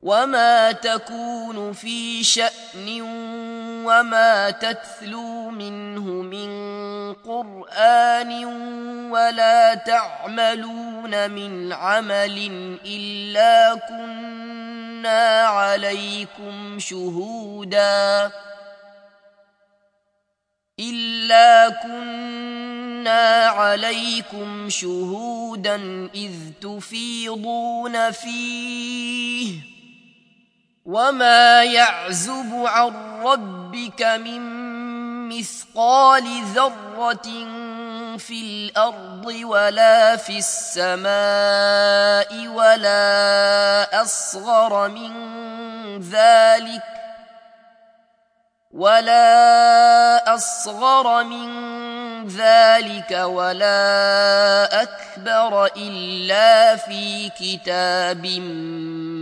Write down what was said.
وما تكون في شأن وما تتلو منه من قرآن ولا تعملون من عمل إلا كنا عليكم شهودا إذ تفيضون فيه وما يعزب عن ربك من مثقال ذرة في الأرض ولا في السماء ولا أصغر من ذلك ولا أكبر إلا في كتاب